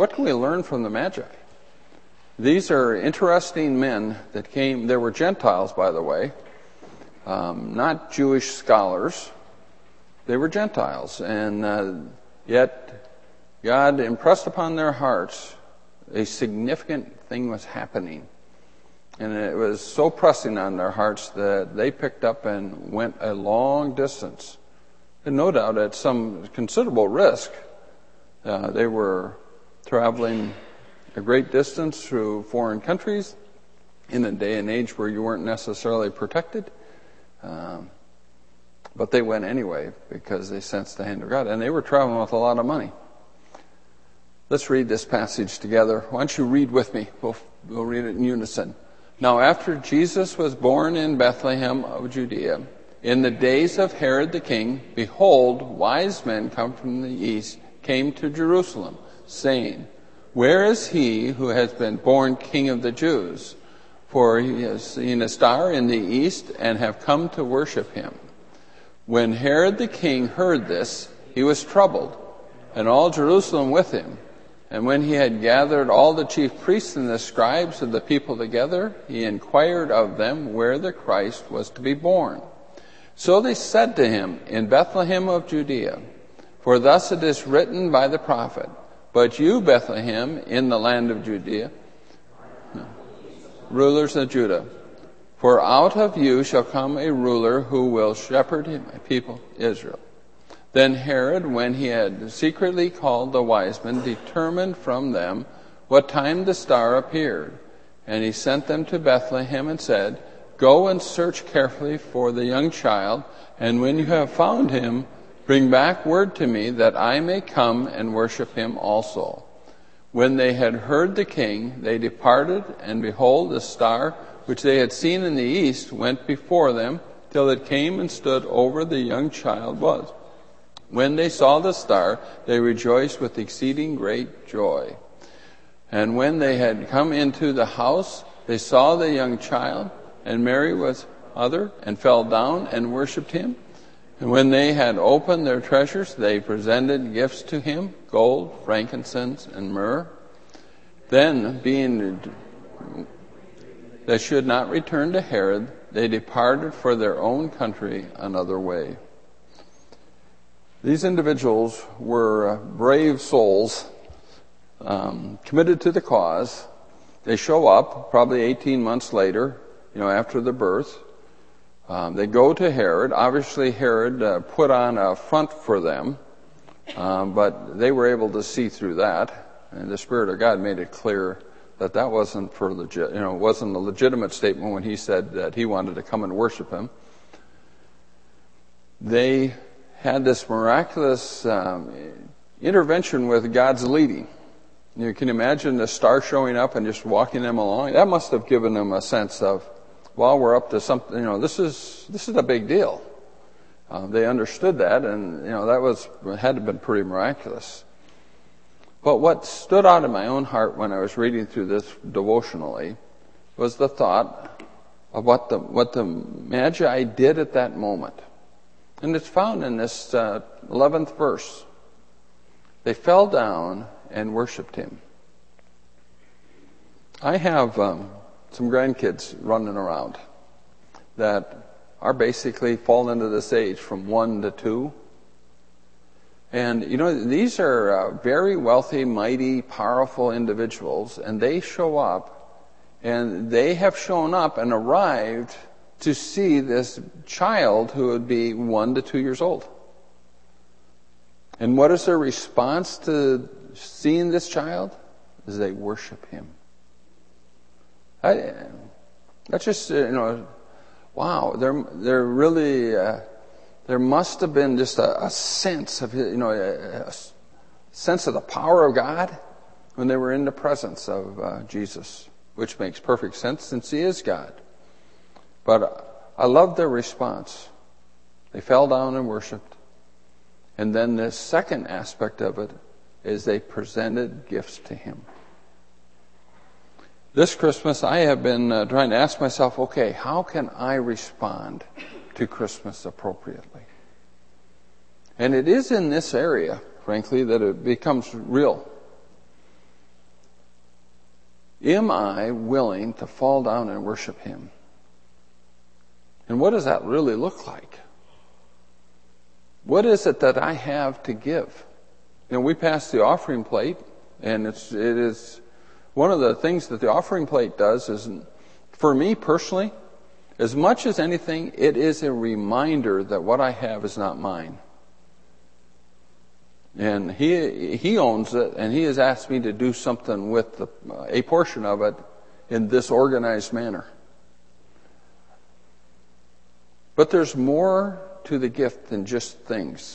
What can we learn from the Magi? These are interesting men that came. They were Gentiles, by the way, not Jewish scholars. They were Gentiles, and yet God impressed upon their hearts a significant thing was happening. And it was so pressing on their hearts that they picked up and went a long distance. And no doubt at some considerable risk. They were traveling a great distance through foreign countries in a day and age where you weren't necessarily protected. But they went anyway because they sensed the hand of God. And they were traveling with a lot of money. Let's read this passage together. Why don't you read with me? We'll read it in unison. Now after Jesus was born in Bethlehem of Judea, in the days of Herod the king, behold, wise men come from the east, came to Jerusalem, saying, Where is he who has been born King of the Jews? For he has seen a star in the east and have come to worship him. When Herod the king heard this, he was troubled, and all Jerusalem with him. And when he had gathered all the chief priests and the scribes of the people together, he inquired of them where the Christ was to be born. So they said to him, In Bethlehem of Judea, for thus it is written by the prophet, But you, Bethlehem, in the land of Judea, rulers of Judah, for out of you shall come a ruler who will shepherd my people Israel. Then Herod, when he had secretly called the wise men, determined from them what time the star appeared. And he sent them to Bethlehem and said, Go and search carefully for the young child, and when you have found him, bring back word to me that I may come and worship him also. When they had heard the king, they departed, and behold, the star which they had seen in the east went before them, till it came and stood over the young child was. When they saw the star, they rejoiced with exceeding great joy. And when they had come into the house, they saw the young child, and Mary was mother, and fell down and worshipped him. And when they had opened their treasures, they presented gifts to him, gold, frankincense, and myrrh. Then, being they should not return to Herod, they departed for their own country another way. These individuals were brave souls, committed to the cause. They show up probably 18 months later, after the birth. They go to Herod. Obviously, Herod put on a front for them, but they were able to see through that. And the Spirit of God made it clear that wasn't wasn't a legitimate statement when he said that he wanted to come and worship him. They had this miraculous intervention with God's leading. You can imagine the star showing up and just walking them along. That must have given them a sense of, well, we're up to something. This is a big deal. They understood that, and that had to have been pretty miraculous. But what stood out in my own heart when I was reading through this devotionally was the thought of what the Magi did at that moment. And it's found in this 11th verse. They fell down and worshipped him. I have some grandkids running around that are basically fall into this age from 1 to 2. And, these are very wealthy, mighty, powerful individuals, and they show up, and they have shown up and arrived to see this child who would be 1 to 2 years old. And what is their response to seeing this child? Is they worship him. That's just, wow. They're really, there must have been just a sense of, a sense of the power of God when they were in the presence of Jesus, which makes perfect sense since he is God. But I love their response. They fell down and worshiped. And then the second aspect of it is they presented gifts to him. This Christmas, I have been trying to ask myself, okay, how can I respond to Christmas appropriately? And it is in this area, frankly, that it becomes real. Am I willing to fall down and worship Him? And what does that really look like? What is it that I have to give? We pass the offering plate, and it is one of the things that the offering plate does is, for me personally, as much as anything, it is a reminder that what I have is not mine. And he owns it, and He has asked me to do something with a portion of it in this organized manner. But there's more to the gift than just things.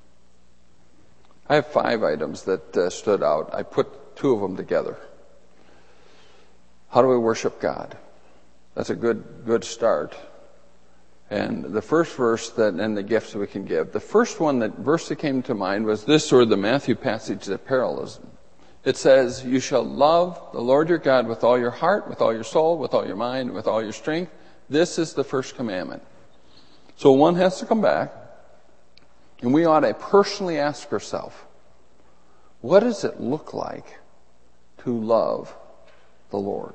I have 5 items that stood out. I put 2 of them together. How do we worship God? That's a good start. And the first verse and the gifts we can give. The first verse that came to mind was this, or the Matthew passage, the parallelism. It says, "You shall love the Lord your God with all your heart, with all your soul, with all your mind, with all your strength. This is the first commandment." So one has to come back, and we ought to personally ask ourselves, what does it look like to love the Lord?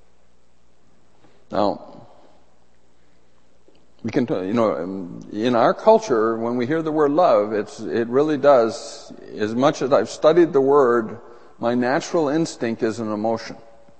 Now, we can, in our culture, when we hear the word love, it really does, as much as I've studied the word, my natural instinct is an emotion.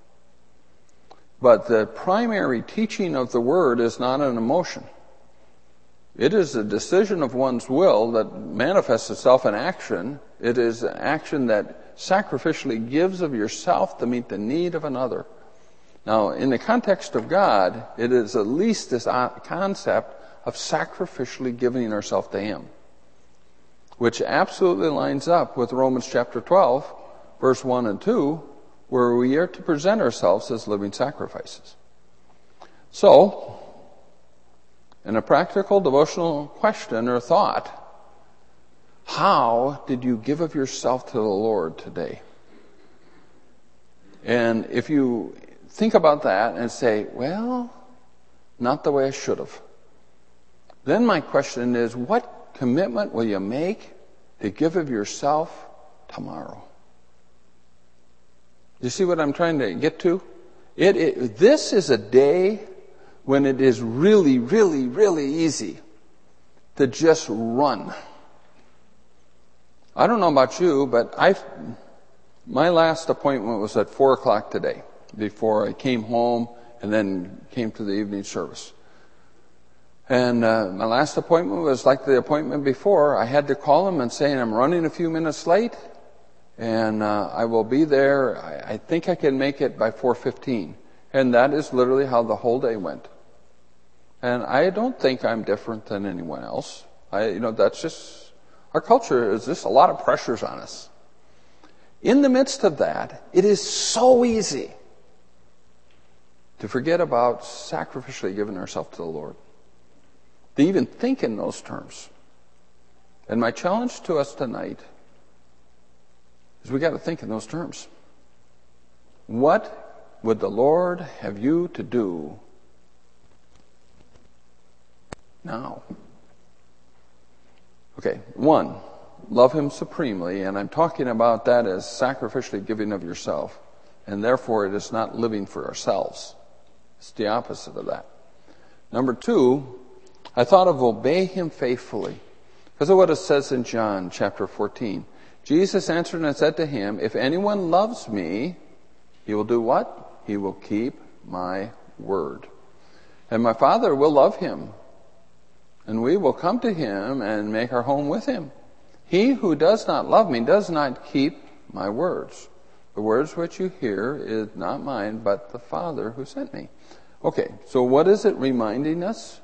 But the primary teaching of the word is not an emotion. It is a decision of one's will that manifests itself in action. It is an action that sacrificially gives of yourself to meet the need of another. Now, in the context of God, it is at least this concept of sacrificially giving ourselves to Him, which absolutely lines up with Romans chapter 12, verse 1 and 2, where we are to present ourselves as living sacrifices. So, in a practical devotional question or thought, how did you give of yourself to the Lord today? And if you think about that and say, well, not the way I should have, then my question is, what commitment will you make to give of yourself tomorrow? You see what I'm trying to get to? This is a day when it is really, really, really easy to just run. I don't know about you, but my last appointment was at 4 o'clock today, before I came home and then came to the evening service. And my last appointment was like the appointment before. I had to call him and say, I'm running a few minutes late, and I will be there. I think I can make it by 4:15. And that is literally how the whole day went. And I don't think I'm different than anyone else. That's just, our culture is just a lot of pressures on us. In the midst of that, it is so easy to forget about sacrificially giving ourselves to the Lord, to even think in those terms. And my challenge to us tonight is we got to think in those terms. What would the Lord have you to do now? Okay, 1, love Him supremely, and I'm talking about that as sacrificially giving of yourself, and therefore it is not living for ourselves. It's the opposite of that. Number 2, I thought of obey Him faithfully, because of what it says in John chapter 14. Jesus answered and said to him, if anyone loves me, he will do what? He will keep my word. And my Father will love him, and we will come to him and make our home with him. He who does not love me does not keep my words. The words which you hear is not mine, but the Father who sent me. Okay, so what is it reminding us?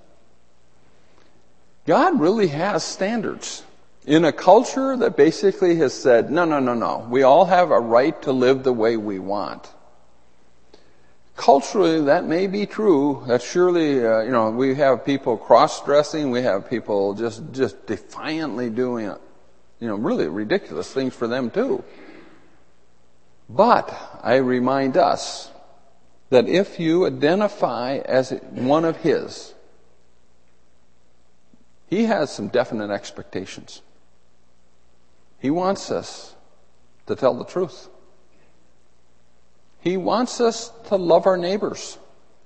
God really has standards. In a culture that basically has said, no, we all have a right to live the way we want. Culturally, that may be true. That surely, we have people cross-dressing. We have people just defiantly doing, really ridiculous things for them too. But I remind us that if you identify as one of His, He has some definite expectations. He wants us to tell the truth. He wants us to love our neighbors.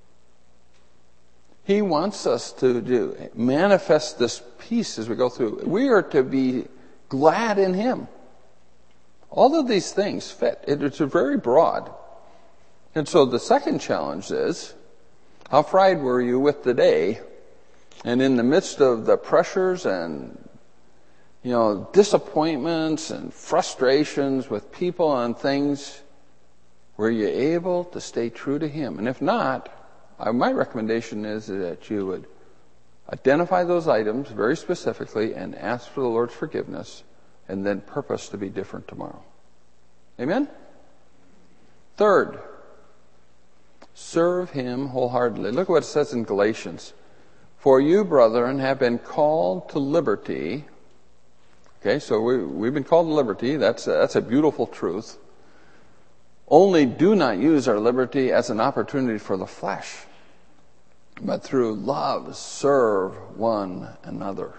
He wants us to manifest this peace as we go through. We are to be glad in Him. All of these things fit. It's very broad. And so the second challenge is, how fried were you with the day? And in the midst of the pressures and, disappointments and frustrations with people and things, were you able to stay true to Him? And if not, my recommendation is that you would identify those items very specifically and ask for the Lord's forgiveness, and then purpose to be different tomorrow. Amen? Third, serve Him wholeheartedly. Look what it says in Galatians. For you, brethren, have been called to liberty. Okay, so we've been called to liberty. That's a beautiful truth. Only do not use our liberty as an opportunity for the flesh, but through love serve one another.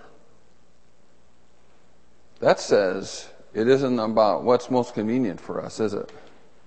That says it isn't about what's most convenient for us, is it?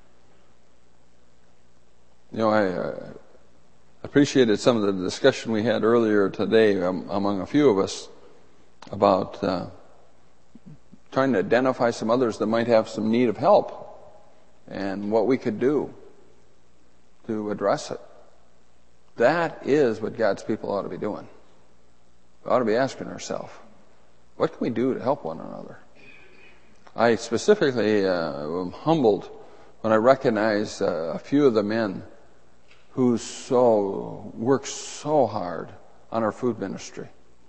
I appreciated some of the discussion we had earlier today among a few of us about trying to identify some others that might have some need of help and what we could do to address it. That is what God's people ought to be doing. We ought to be asking ourselves, what can we do to help one another? I specifically am humbled when I recognize a few of the men who work so hard on our food ministry.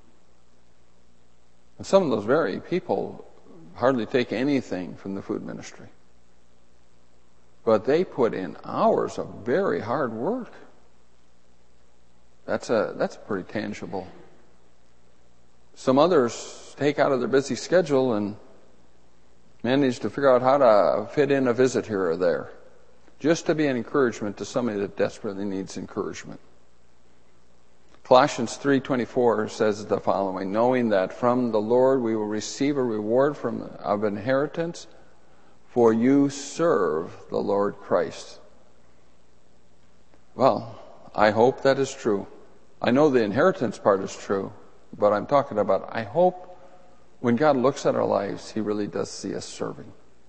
And some of those very people hardly take anything from the food ministry. But they put in hours of very hard work. That's pretty tangible. Some others take out of their busy schedule and manage to figure out how to fit in a visit here or there, just to be an encouragement to somebody that desperately needs encouragement. Colossians 3:24 says the following, knowing that from the Lord we will receive a reward of inheritance, for you serve the Lord Christ. Well, I hope that is true. I know the inheritance part is true, but I'm talking about, I hope when God looks at our lives, He really does see us serving.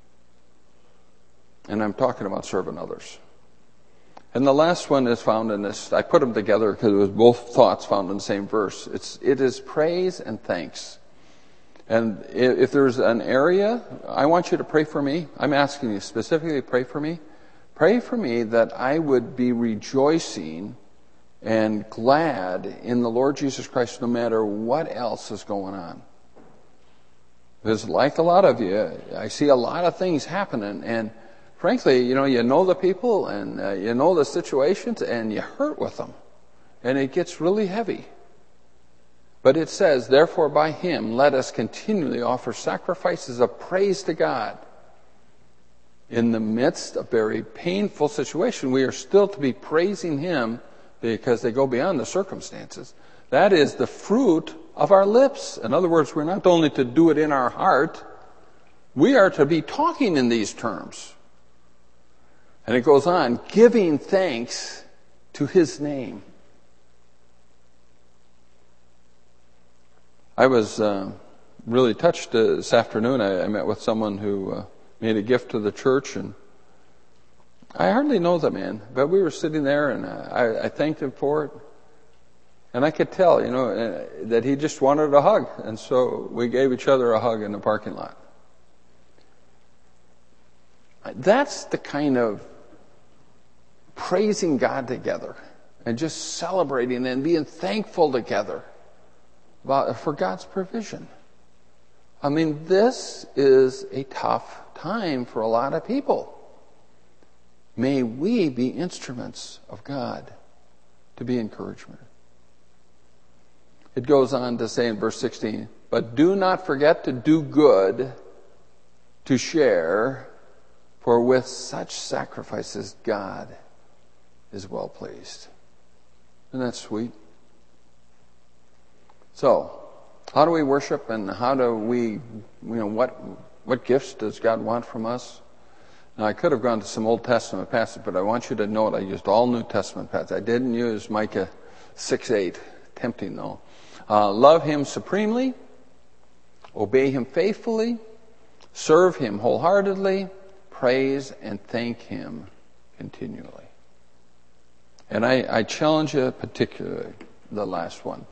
And I'm talking about serving others. And the last one is found in this. I put them together because it was both thoughts found in the same verse. It is praise and thanks. And if there's an area, I want you to pray for me. I'm asking you specifically to pray for me. Pray for me that I would be rejoicing and glad in the Lord Jesus Christ no matter what else is going on. Because like a lot of you, I see a lot of things happening, and frankly, you know the people and you know the situations, and you hurt with them. And it gets really heavy. But it says, therefore by Him let us continually offer sacrifices of praise to God. In the midst of very painful situation, we are still to be praising Him because they go beyond the circumstances. That is the fruit of our lips. In other words, we're not only to do it in our heart, we are to be talking in these terms. And it goes on, giving thanks to His name. I was really touched this afternoon. I met with someone who made a gift to the church, and I hardly know the man, but we were sitting there, and I thanked him for it. And I could tell, that he just wanted a hug, and so we gave each other a hug in the parking lot. That's the kind of praising God together and just celebrating and being thankful together for God's provision. I mean, this is a tough time for a lot of people. May we be instruments of God to be encouragement. It goes on to say in verse 16, but do not forget to do good, to share, for with such sacrifices God is well pleased. Isn't that sweet? So, how do we worship, and how do we, what gifts does God want from us? Now, I could have gone to some Old Testament passage, but I want you to note I used all New Testament passages. I didn't use Micah 6:8, tempting though. Love him supremely, obey him faithfully, serve him wholeheartedly, praise and thank him continually. And I challenge you particularly, the last one.